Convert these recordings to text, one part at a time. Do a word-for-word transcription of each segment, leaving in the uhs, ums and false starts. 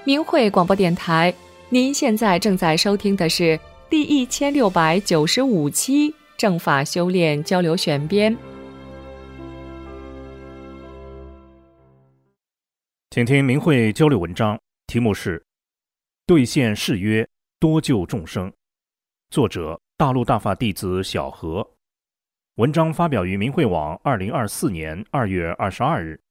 明慧广播电台，您现在正在收听的是第一千六百九十五期正法修炼交流选编。 请听明慧交流文章，题目是《兑现誓约，多救众生》，作者大陆大法弟子小何。文章发表于明慧网二零二四年二月二十二日。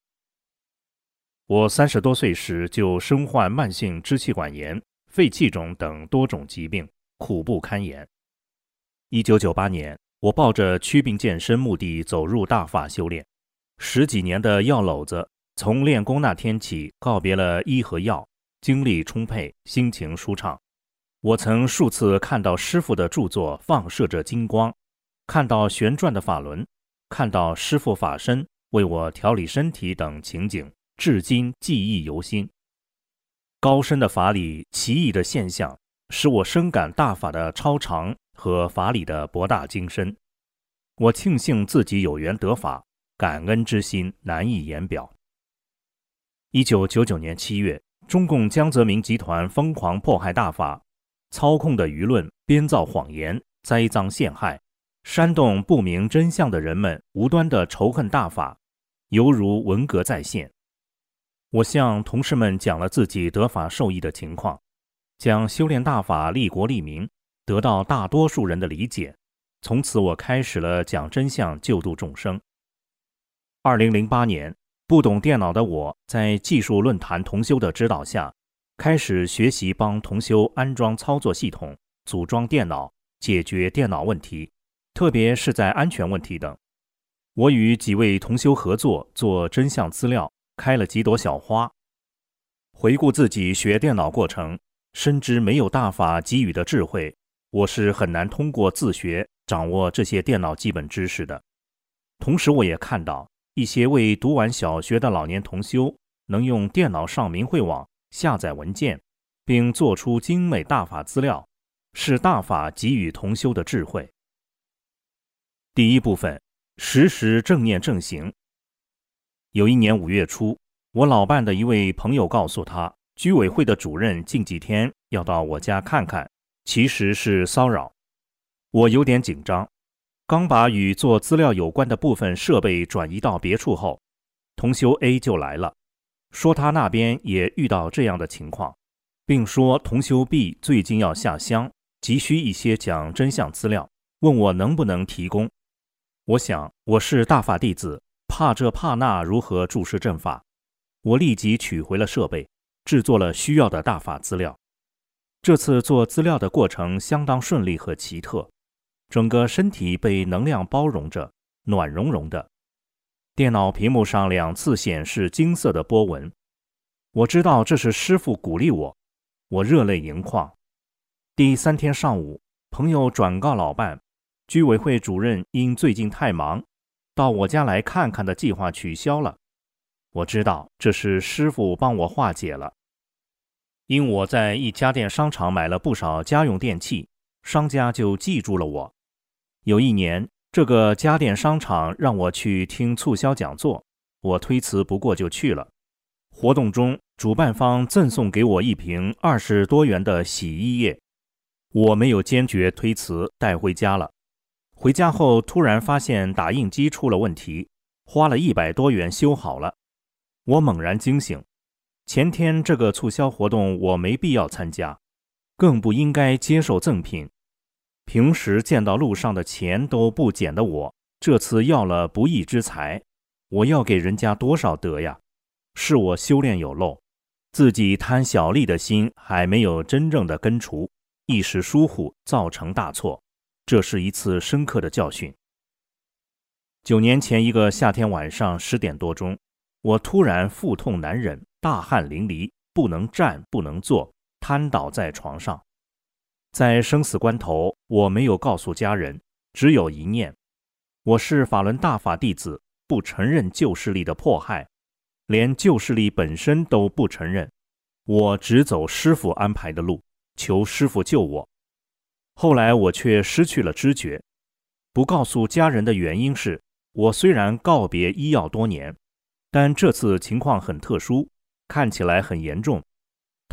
我三十多岁时就身患慢性支气管炎、肺气肿等多种疾病，苦不堪言。一九九八年，我抱着祛病健身目的走入大法修炼，十几年的药篓子，从练功那天起告别了医和药，精力充沛，心情舒畅。我曾数次看到师父的著作放射着金光，看到旋转的法轮，看到师父法身为我调理身体等情景，至今记忆犹新。高深的法理，奇异的现象，使我深感大法的超常和法理的博大精深。我庆幸自己有缘得法，感恩之心难以言表。一九九九年七月，中共江泽民集团疯狂迫害大法，操控的舆论编造谎言，栽赃陷害，煽动不明真相的人们无端的仇恨大法，犹如文革再现。我向同事们讲了自己得法受益的情况，将修炼大法利国利民，得到大多数人的理解。从此我开始了讲真相救度众生。二零零八年，不懂电脑的我在技术论坛同修的指导下，开始学习帮同修安装操作系统、组装电脑、解决电脑问题，特别是在安全问题等。我与几位同修合作做真相资料，开了几朵小花。回顾自己学电脑过程，深知没有大法给予的智慧，我是很难通过自学掌握这些电脑基本知识的。同时我也看到一些未读完小学的老年同修能用电脑上明慧网下载文件，并做出精美大法资料，是大法给予同修的智慧。第一部分，时时正念正行。有一年五月初，我老伴的一位朋友告诉他，居委会的主任近几天要到我家看看，其实是骚扰。我有点紧张，刚把与做资料有关的部分设备转移到别处后，同修 A 就来了，说他那边也遇到这样的情况，并说同修 B 最近要下乡，急需一些讲真相资料，问我能不能提供。我想我是大法弟子，怕这怕那，如何注释正法？我立即取回了设备，制作了需要的大法资料。这次做资料的过程相当顺利和奇特，整个身体被能量包容着，暖融融的。电脑屏幕上两次显示金色的波纹，我知道这是师父鼓励我，我热泪盈眶。第三天上午，朋友转告老伴，居委会主任因最近太忙，到我家来看看的计划取消了。我知道这是师父帮我化解了。因我在一家电商场买了不少家用电器，商家就记住了我。有一年，这个家电商场让我去听促销讲座，我推辞不过就去了。活动中，主办方赠送给我一瓶二十多元的洗衣液，我没有坚决推辞，带回家了。回家后突然发现打印机出了问题，花了一百多元修好了。我猛然惊醒，前天这个促销活动我没必要参加，更不应该接受赠品。平时见到路上的钱都不捡的我，这次要了不义之财，我要给人家多少德呀？是我修炼有漏，自己贪小利的心还没有真正的根除，一时疏忽造成大错，这是一次深刻的教训。九年前一个夏天晚上十点多钟，我突然腹痛难忍，大汗淋漓，不能站不能坐，瘫倒在床上。在生死关头，我没有告诉家人，只有一念：我是法轮大法弟子，不承认旧势力的迫害，连旧势力本身都不承认，我只走师父安排的路，求师父救我。后来我却失去了知觉。不告诉家人的原因是，我虽然告别医药多年，但这次情况很特殊，看起来很严重，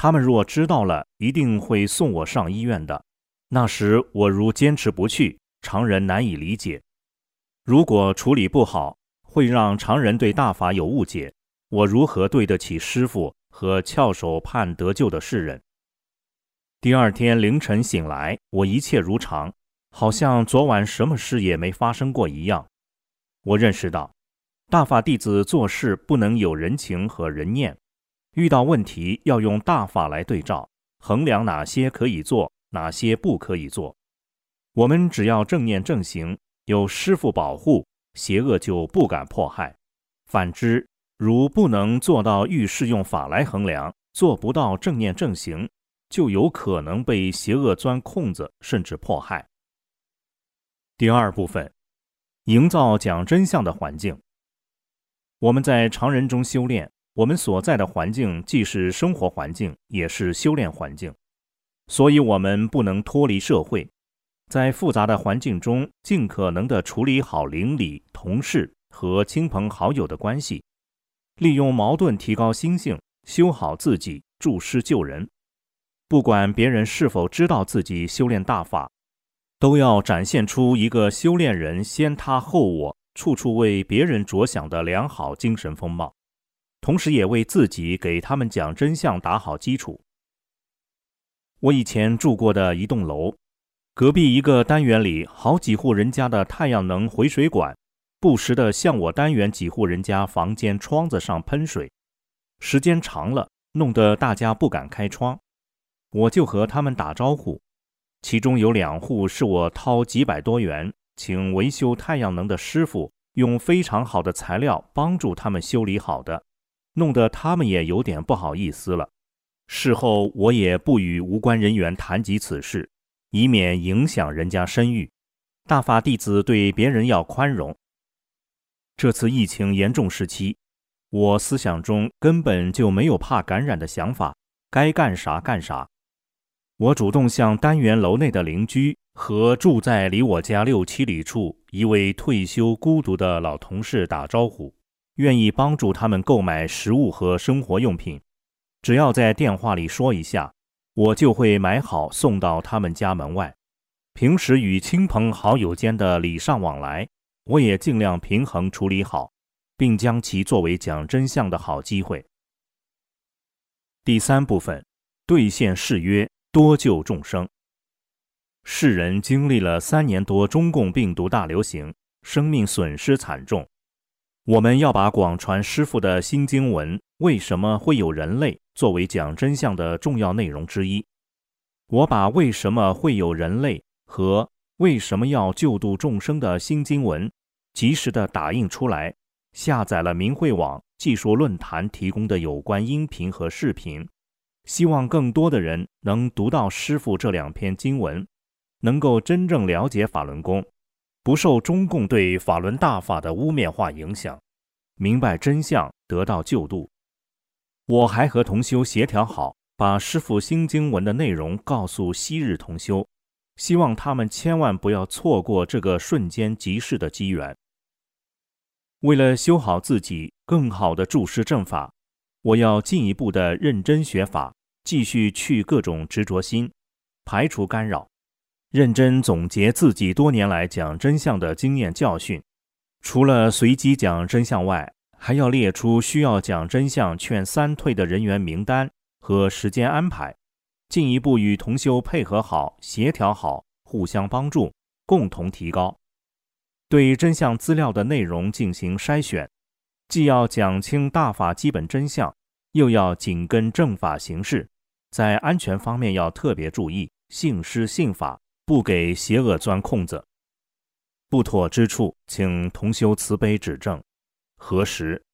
他们若知道了，一定会送我上医院的。那时我如坚持不去，常人难以理解。如果处理不好，会让常人对大法有误解，我如何对得起师父和翘首盼得救的世人？第二天凌晨醒来，我一切如常，好像昨晚什么事也没发生过一样。我认识到，大法弟子做事不能有人情和人念，遇到问题要用大法来对照，衡量哪些可以做，哪些不可以做。我们只要正念正行，有师父保护，邪恶就不敢迫害。反之，如不能做到遇事用法来衡量，做不到正念正行，就有可能被邪恶钻空子，甚至迫害。第二部分，营造讲真相的环境。我们在常人中修炼，我们所在的环境既是生活环境，也是修炼环境，所以我们不能脱离社会，在复杂的环境中尽可能地处理好邻里、同事和亲朋好友的关系，利用矛盾提高心性，修好自己，助师救人。不管别人是否知道自己修炼大法，都要展现出一个修炼人先他后我，处处为别人着想的良好精神风貌，同时也为自己给他们讲真相打好基础。我以前住过的一栋楼，隔壁一个单元里好几户人家的太阳能回水管不时地向我单元几户人家房间窗子上喷水，时间长了，弄得大家不敢开窗。我就和他们打招呼，其中有两户是我掏几百多元请维修太阳能的师傅用非常好的材料帮助他们修理好的，弄得他们也有点不好意思了。事后我也不与无关人员谈及此事，以免影响人家声誉。大法弟子对别人要宽容。这次疫情严重时期，我思想中根本就没有怕感染的想法，该干啥干啥。我主动向单元楼内的邻居和住在离我家六七里处一位退休孤独的老同事打招呼，愿意帮助他们购买食物和生活用品。只要在电话里说一下，我就会买好送到他们家门外。平时与亲朋好友间的礼尚往来，我也尽量平衡处理好，并将其作为讲真相的好机会。第三部分，兑现誓约，多救众生。世人经历了三年多中共病毒大流行，生命损失惨重。我们要把广传师父的心经文为什么会有人类作为讲真相的重要内容之一。我把为什么会有人类和为什么要救度众生的心经文及时地打印出来，下载了明慧网技术论坛提供的有关音频和视频，希望更多的人能读到师父这两篇经文，能够真正了解法轮功，不受中共对法轮大法的污蔑化影响，明白真相，得到救度。我还和同修协调好，把师父心经文的内容告诉昔日同修，希望他们千万不要错过这个瞬间即逝的机缘。为了修好自己，更好地注释正法，我要进一步的认真学法，继续去各种执着心，排除干扰，认真总结自己多年来讲真相的经验教训。除了随机讲真相外，还要列出需要讲真相劝三退的人员名单和时间安排，进一步与同修配合好，协调好，互相帮助，共同提高。对真相资料的内容进行筛选，既要讲清大法基本真相，又要紧跟正法行事，在安全方面要特别注意，信师信法，不给邪恶钻空子。不妥之处，请同修慈悲指正，核实。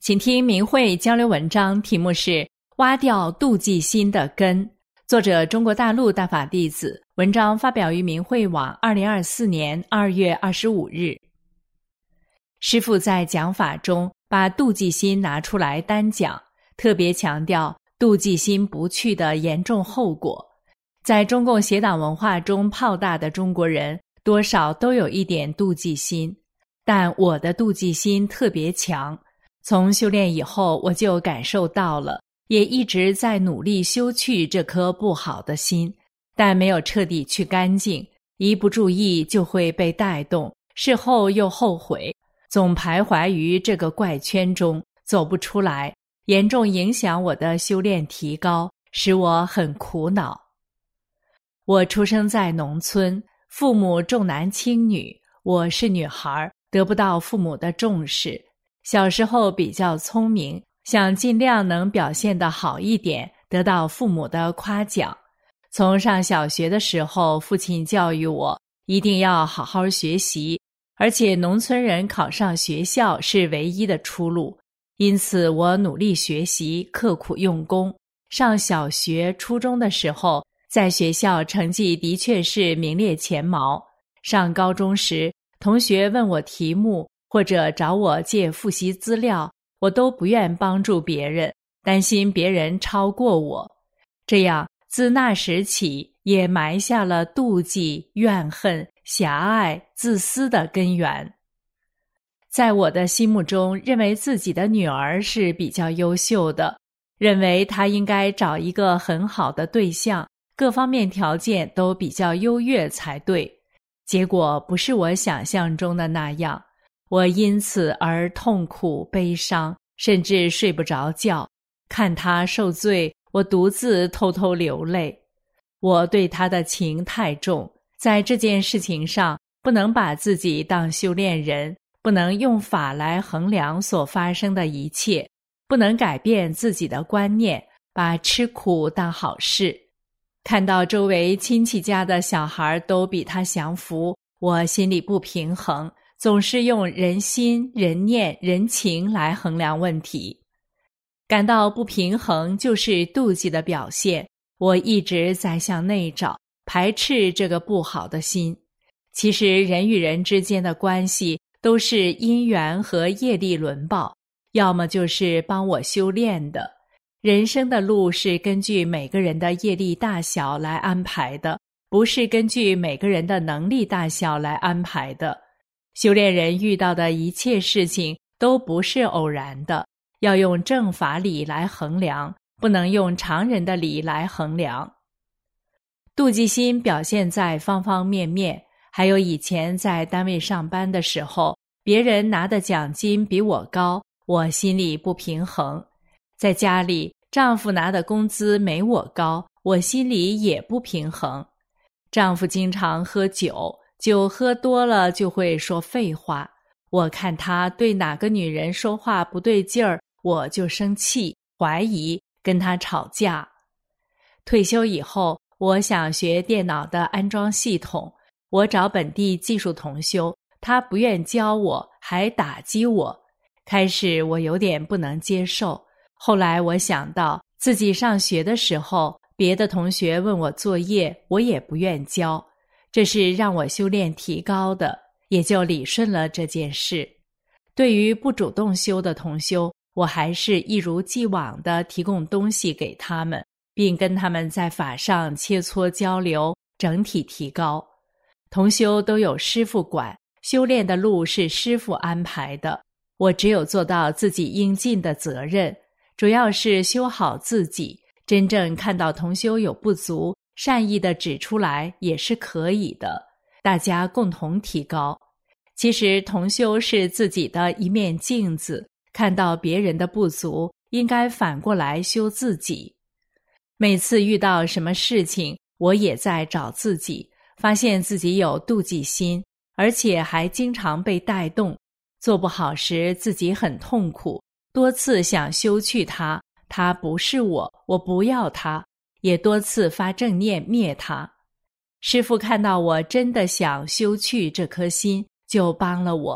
请听明慧交流文章，题目是挖掉妒忌心的根，作者中国大陆大法弟子，文章发表于明慧网二零二四年二月二十五日。师父在讲法中把妒忌心拿出来单讲，特别强调妒忌心不去的严重后果。在中共邪党文化中泡大的中国人，多少都有一点妒忌心，但我的妒忌心特别强。从修炼以后，我就感受到了，也一直在努力修去这颗不好的心，但没有彻底去干净，一不注意就会被带动，事后又后悔，总徘徊于这个怪圈中，走不出来，严重影响我的修炼提高，使我很苦恼。我出生在农村，父母重男轻女，我是女孩，得不到父母的重视。小时候比较聪明，想尽量能表现得好一点，得到父母的夸奖。从上小学的时候，父亲教育我一定要好好学习，而且农村人考上学校是唯一的出路。因此我努力学习，刻苦用功。上小学、初中的时候，在学校成绩的确是名列前茅。上高中时，同学问我题目，或者找我借复习资料，我都不愿帮助别人，担心别人超过我。这样自那时起，也埋下了妒忌、怨恨、狭隘、自私的根源。在我的心目中，认为自己的女儿是比较优秀的，认为她应该找一个很好的对象，各方面条件都比较优越才对。结果不是我想象中的那样，我因此而痛苦悲伤，甚至睡不着觉。看他受罪，我独自偷偷流泪。我对他的情太重，在这件事情上不能把自己当修炼人，不能用法来衡量所发生的一切，不能改变自己的观念，把吃苦当好事。看到周围亲戚家的小孩都比他享福，我心里不平衡，总是用人心、人念、人情来衡量问题。感到不平衡就是妒忌的表现，我一直在向内找，排斥这个不好的心。其实人与人之间的关系都是因缘和业力轮报，要么就是帮我修炼的。人生的路是根据每个人的业力大小来安排的，不是根据每个人的能力大小来安排的。修炼人遇到的一切事情都不是偶然的，要用正法理来衡量，不能用常人的理来衡量。妒忌心表现在方方面面，还有以前在单位上班的时候，别人拿的奖金比我高，我心里不平衡。在家里，丈夫拿的工资没我高，我心里也不平衡。丈夫经常喝酒，酒喝多了就会说废话，我看他对哪个女人说话不对劲儿，我就生气、怀疑，跟他吵架。退休以后，我想学电脑的安装系统，我找本地技术同修，他不愿教我，还打击我。开始我有点不能接受，后来我想到自己上学的时候，别的同学问我作业，我也不愿教，这是让我修炼提高的，也就理顺了这件事。对于不主动修的同修，我还是一如既往地提供东西给他们，并跟他们在法上切磋交流，整体提高。同修都有师父管，修炼的路是师父安排的，我只有做到自己应尽的责任，主要是修好自己，真正看到同修有不足，善意地指出来也是可以的，大家共同提高。其实同修是自己的一面镜子，看到别人的不足，应该反过来修自己。每次遇到什么事情，我也在找自己，发现自己有妒忌心，而且还经常被带动。做不好时自己很痛苦，多次想修去它，它不是我，我不要它，也多次发正念灭它。师父看到我真的想修去这颗心，就帮了我。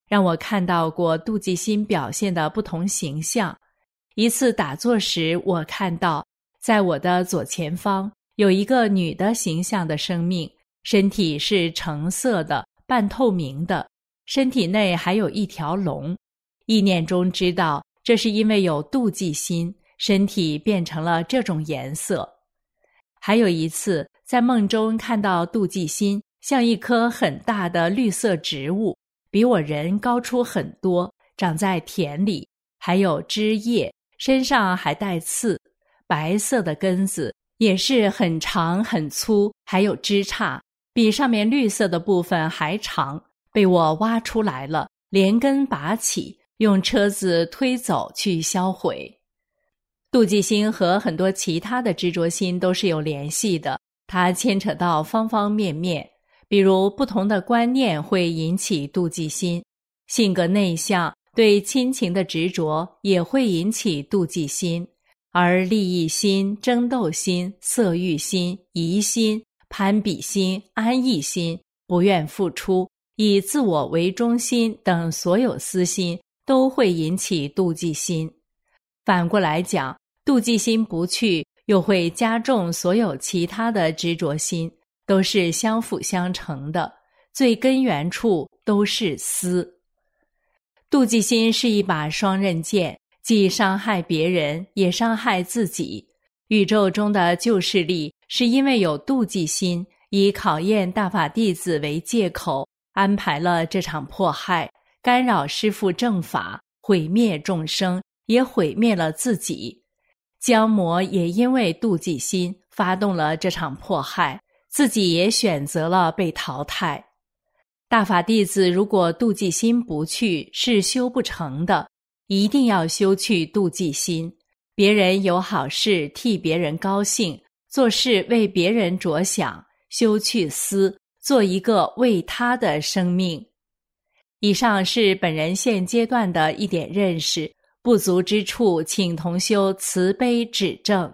让我看到过妒忌心表现的不同形象。一次打坐时，我看到在我的左前方有一个女的形象的生命，身体是橙色的，半透明的，身体内还有一条龙。意念中知道这是因为有妒忌心，身体变成了这种颜色。还有一次在梦中看到妒忌心像一棵很大的绿色植物，比我人高出很多，长在田里，还有枝叶，身上还带刺，白色的根子也是很长很粗，还有枝杈，比上面绿色的部分还长，被我挖出来了，连根拔起，用车子推走去销毁。妒忌心和很多其他的执着心都是有联系的，它牵扯到方方面面。比如不同的观念会引起妒忌心，性格内向，对亲情的执着也会引起妒忌心，而利益心、争斗心、色欲心、疑心、攀比心、安逸心、不愿付出、以自我为中心等所有私心都会引起妒忌心。反过来讲，妒忌心不去，又会加重所有其他的执着心，都是相辅相成的，最根源处都是私。妒忌心是一把双刃剑，既伤害别人，也伤害自己。宇宙中的救世力是因为有妒忌心，以考验大法弟子为借口，安排了这场迫害，干扰师父正法，毁灭众生，也毁灭了自己。姜魔也因为妒忌心发动了这场迫害，自己也选择了被淘汰。大法弟子如果妒忌心不去，是修不成的，一定要修去妒忌心。别人有好事，替别人高兴，做事为别人着想，修去私，做一个为他的生命。以上是本人现阶段的一点认识，不足之处，请同修慈悲指正。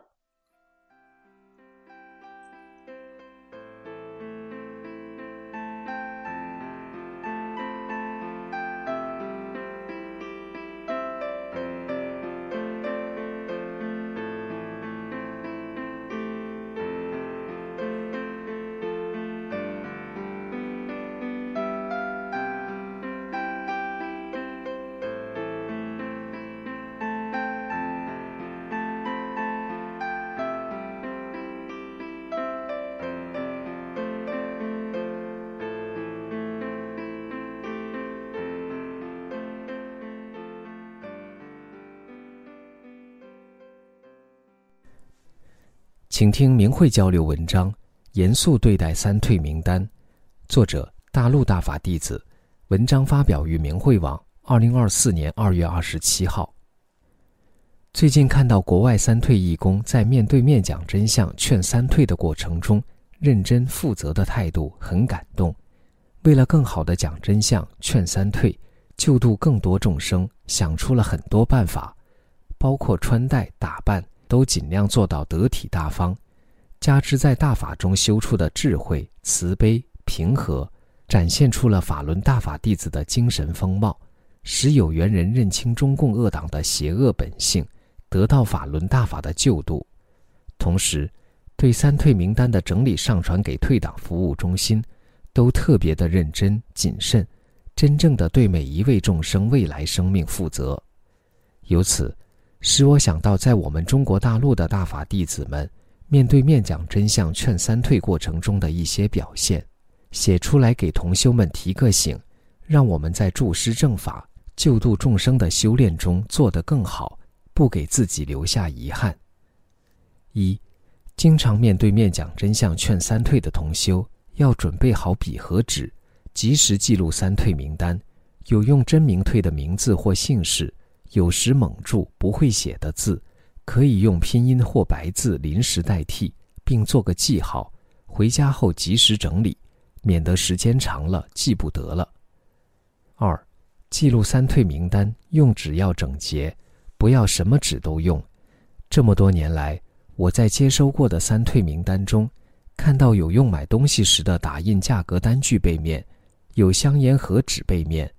请听明慧交流文章，严肃对待三退名单。作者大陆大法弟子，文章发表于明慧网二零二四年二月二十七号。最近看到国外三退义工在面对面讲真相劝三退的过程中，认真负责的态度很感动。为了更好地讲真相劝三退，救度更多众生，想出了很多办法，包括穿戴打扮都尽量做到得体大方，加之在大法中修出的智慧、慈悲、平和，展现出了法轮大法弟子的精神风貌，使有缘人认清中共恶党的邪恶本性，得到法轮大法的救度。同时对三退名单的整理上传给退党服务中心，都特别的认真谨慎，真正的对每一位众生未来生命负责。由此使我想到在我们中国大陆的大法弟子们面对面讲真相劝三退过程中的一些表现，写出来给同修们提个醒，让我们在助师正法救度众生的修炼中做得更好，不给自己留下遗憾。一、经常面对面讲真相劝三退的同修要准备好笔和纸，及时记录三退名单，有用真名退的名字或姓氏，有时蒙住不会写的字，可以用拼音或白字临时代替，并做个记号，回家后及时整理，免得时间长了记不得了。二、记录三退名单用纸要整洁，不要什么纸都用。这么多年来，我在接收过的三退名单中，看到有用买东西时的打印价格单据背面，有香烟盒纸背面，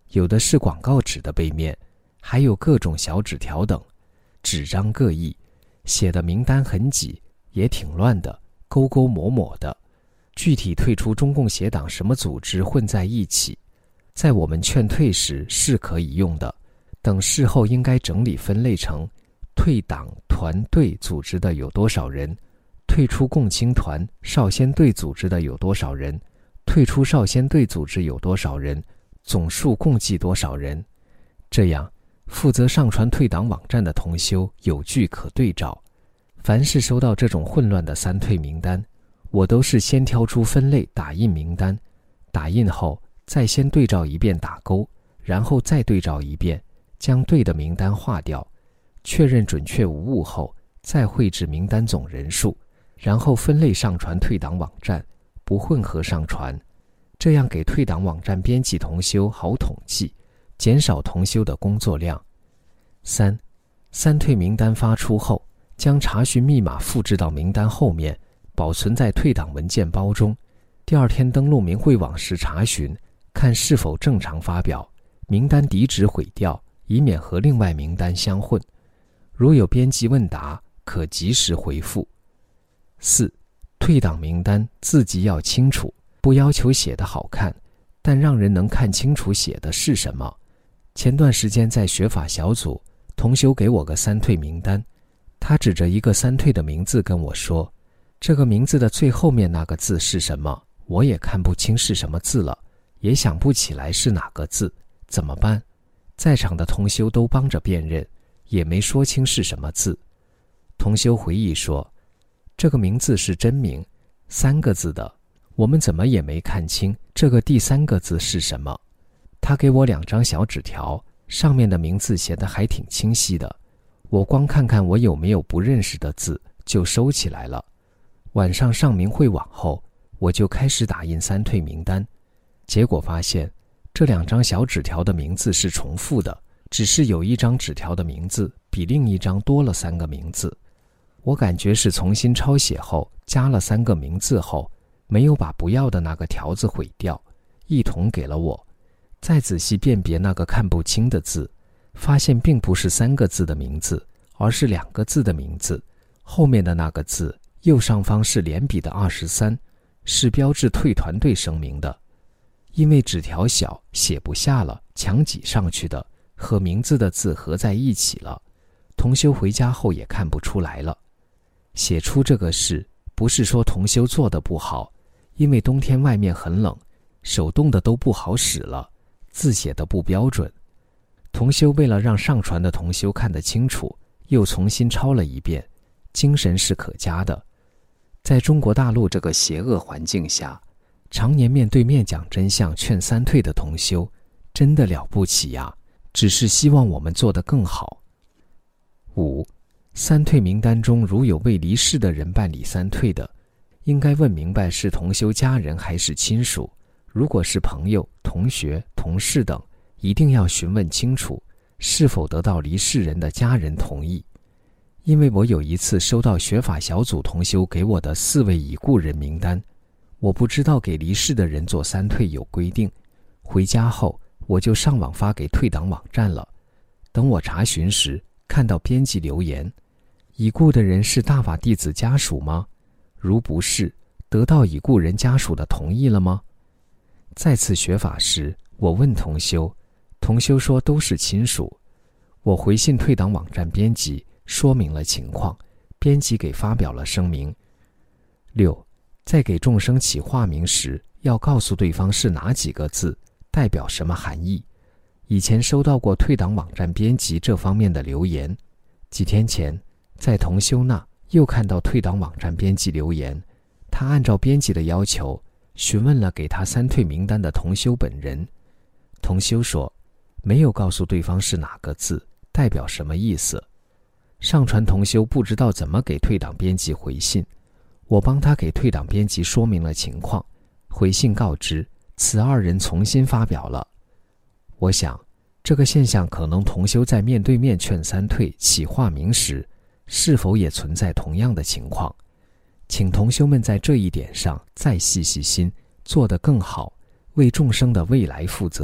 有的是广告纸的背面，还有各种小纸条等，纸张各异，写的名单很挤，也挺乱的，勾勾抹抹的。具体退出中共协党什么组织混在一起，在我们劝退时是可以用的，等事后应该整理分类成退党团队组织的有多少人，退出共青团少先队组织的有多少人，退出少先队组织有多少人，总数共计多少人。这样负责上传退党网站的同修有据可对照。凡是收到这种混乱的三退名单，我都是先挑出分类打印名单，打印后再先对照一遍打勾，然后再对照一遍，将对的名单划掉，确认准确无误后，再绘制名单总人数，然后分类上传退党网站，不混合上传，这样给退党网站编辑同修好统计，减少同修的工作量。三、三退名单发出后，将查询密码复制到名单后面，保存在退党文件包中。第二天登录明慧网时查询，看是否正常发表，名单底址毁掉，以免和另外名单相混。如有编辑问答，可及时回复。四、退党名单字迹要清楚，不要求写得好看，但让人能看清楚写的是什么。前段时间在学法小组，同修给我个三退名单，他指着一个三退的名字跟我说，这个名字的最后面那个字是什么？我也看不清是什么字了，也想不起来是哪个字，怎么办？在场的同修都帮着辨认，也没说清是什么字。同修回忆说，这个名字是真名，三个字的，我们怎么也没看清这个第三个字是什么。他给我两张小纸条，上面的名字写得还挺清晰的，我光看看我有没有不认识的字，就收起来了。晚上上明慧网后，我就开始打印三退名单，结果发现这两张小纸条的名字是重复的，只是有一张纸条的名字比另一张多了三个名字。我感觉是重新抄写后加了三个名字后，没有把不要的那个条子毁掉，一同给了我。再仔细辨别那个看不清的字，发现并不是三个字的名字，而是两个字的名字，后面的那个字右上方是连笔的二十三，是标志退团队声明的。因为纸条小写不下了，强挤上去的，和名字的字合在一起了，同修回家后也看不出来了。写出这个事，不是说同修做得不好，因为冬天外面很冷，手动的都不好使了，字写得不标准。同修为了让上传的同修看得清楚，又重新抄了一遍，精神是可嘉的。在中国大陆这个邪恶环境下，常年面对面讲真相劝三退的同修真的了不起呀，只是希望我们做得更好。五、三退名单中如有未离世的人办理三退的，应该问明白是同修家人还是亲属，如果是朋友、同学、同事等，一定要询问清楚是否得到离世人的家人同意。因为我有一次收到学法小组同修给我的四位已故人名单，我不知道给离世的人做三退有规定，回家后我就上网发给退党网站了。等我查询时，看到编辑留言，已故的人是大法弟子家属吗？如不是，得到已故人家属的同意了吗？再次学法时，我问同修，同修说都是亲属。我回信退党网站编辑，说明了情况，编辑给发表了声明。六、在给众生起化名时，要告诉对方是哪几个字，代表什么含义。以前收到过退党网站编辑这方面的留言，几天前在同修那又看到退党网站编辑留言，他按照编辑的要求询问了给他三退名单的同修本人。同修说没有告诉对方是哪个字，代表什么意思。上传同修不知道怎么给退党编辑回信，我帮他给退党编辑说明了情况，回信告知此二人重新发表了。我想这个现象可能同修在面对面劝三退起化名时，是否也存在同样的情况，请同修们在这一点上再细细心，做得更好，为众生的未来负责，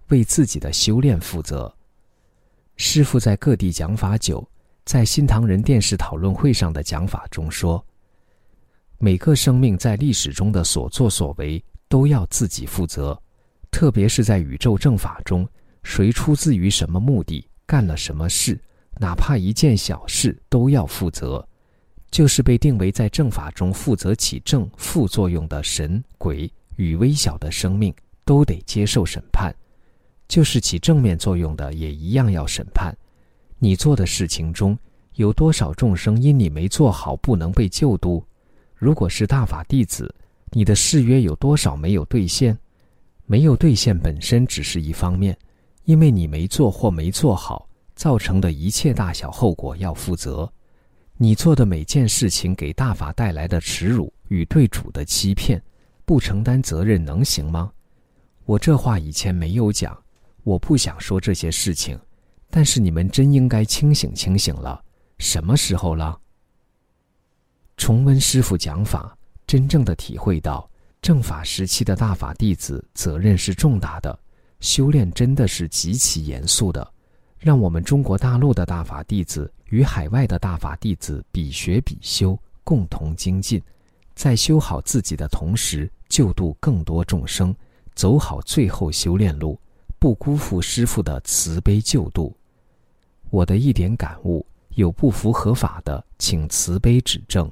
为自己的修炼负责。师父在各地讲法久，在新唐人电视讨论会上的讲法中说，每个生命在历史中的所作所为都要自己负责，特别是在宇宙正法中，谁出自于什么目的，干了什么事，哪怕一件小事都要负责。就是被定为在正法中负责起正副作用的神、鬼与微小的生命都得接受审判，就是起正面作用的也一样要审判。你做的事情中有多少众生因你没做好不能被救度？如果是大法弟子，你的誓约有多少没有兑现？没有兑现本身只是一方面，因为你没做或没做好造成的一切大小后果要负责。你做的每件事情给大法带来的耻辱与对主的欺骗，不承担责任能行吗？我这话以前没有讲，我不想说这些事情，但是你们真应该清醒清醒了。什么时候了？重温师父讲法，真正的体会到正法时期的大法弟子责任是重大的，修炼真的是极其严肃的。让我们中国大陆的大法弟子与海外的大法弟子比学比修，共同精进，在修好自己的同时救度更多众生，走好最后修炼路，不辜负师父的慈悲救度。我的一点感悟，有不符合法的，请慈悲指正。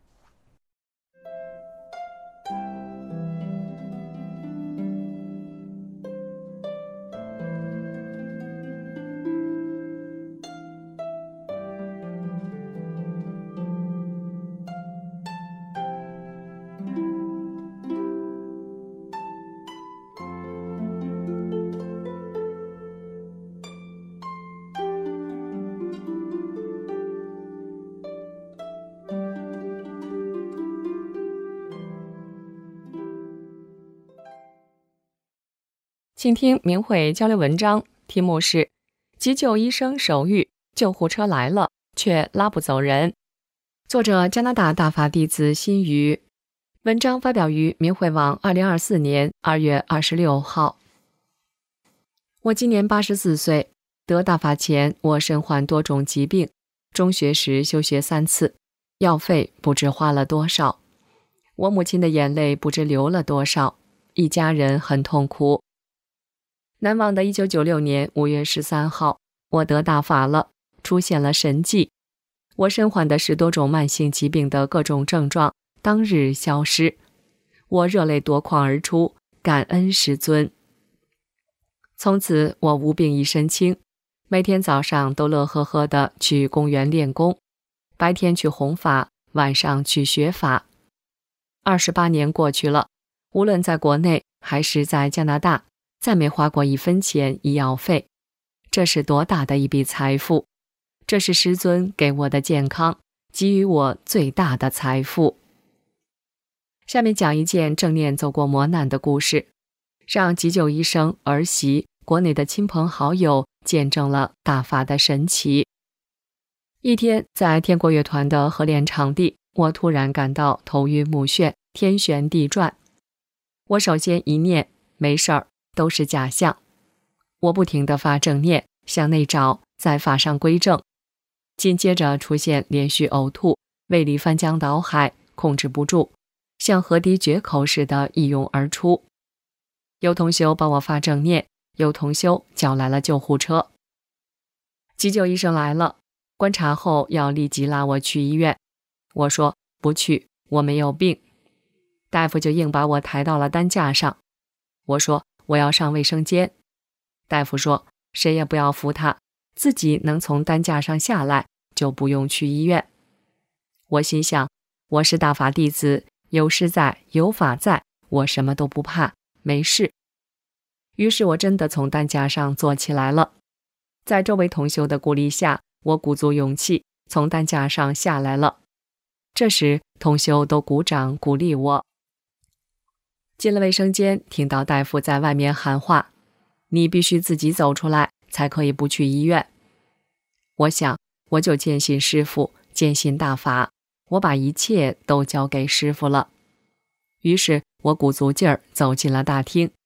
请听明慧交流文章，题目是急救医生手谕，救护车来了却拉不走人。作者加拿大大法弟子辛瑜，文章发表于明慧网二零二四年二月二十六号。我今年八十四岁，得大法前我身患多种疾病，中学时休学三次，药费不知花了多少，我母亲的眼泪不知流了多少，一家人很痛苦。难忘的一九九六年五月十三号，我得大法了，出现了神迹。我身患的十多种慢性疾病的各种症状当日消失，我热泪夺眶而出，感恩师尊。从此我无病一身轻，每天早上都乐呵呵地去公园练功，白天去弘法，晚上去学法。二十八年过去了，无论在国内还是在加拿大，再没花过一分钱医药费，这是多大的一笔财富！这是师尊给我的健康，给予我最大的财富。下面讲一件正念走过磨难的故事，让急救医生、儿媳、国内的亲朋好友见证了大法的神奇。一天，在天国乐团的合练场地，我突然感到头晕目眩，天旋地转。我首先一念没事儿，都是假象。我不停地发正念，向内找，在法上归正。紧接着出现连续呕吐，胃里翻江倒海，控制不住，像河堤决口似的一涌而出。有同修帮我发正念，有同修叫来了救护车。急救医生来了，观察后要立即拉我去医院。我说不去，我没有病。大夫就硬把我抬到了担架上。我说我要上卫生间。大夫说谁也不要扶他，自己能从担架上下来就不用去医院。我心想，我是大法弟子，有师在，有法在，我什么都不怕，没事。于是我真的从担架上坐起来了。在周围同修的鼓励下，我鼓足勇气从担架上下来了。这时同修都鼓掌鼓励我。进了卫生间，听到大夫在外面喊话，你必须自己走出来，才可以不去医院。我想，我就坚信师父，坚信大法，我把一切都交给师父了。于是我鼓足劲儿走进了大厅，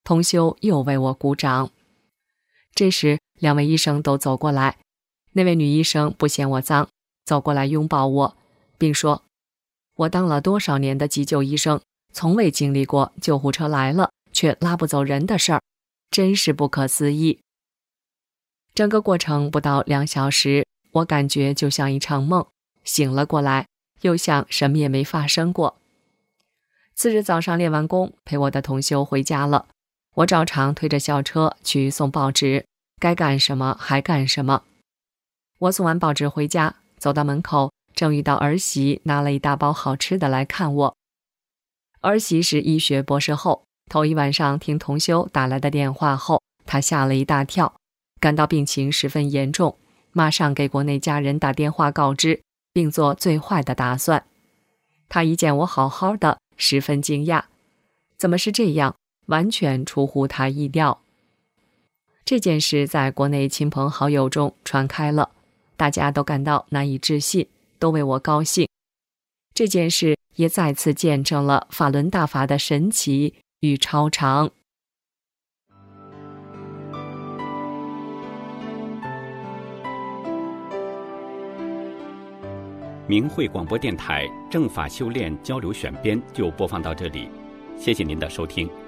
同修又为我鼓掌。这时，两位医生都走过来，那位女医生不嫌我脏，走过来拥抱我，并说：“我当了多少年的急救医生，从未经历过救护车来了却拉不走人的事儿，真是不可思议。”整个过程不到两小时，我感觉就像一场梦，醒了过来，又像什么也没发生过。次日早上练完功，陪我的同修回家了，我照常推着校车去送报纸，该干什么还干什么。我送完报纸回家，走到门口，正遇到儿媳拿了一大包好吃的来看我。儿媳是医学博士后，头一晚上听同修打来的电话后，她吓了一大跳，感到病情十分严重，马上给国内家人打电话告知，并做最坏的打算。她一见我好好的，十分惊讶，怎么是这样？完全出乎她意料。这件事在国内亲朋好友中传开了，大家都感到难以置信，都为我高兴。这件事也再次见证了法轮大法的神奇与超常。 明慧广播电台正法修炼交流选编就播放到这里，谢谢您的收听。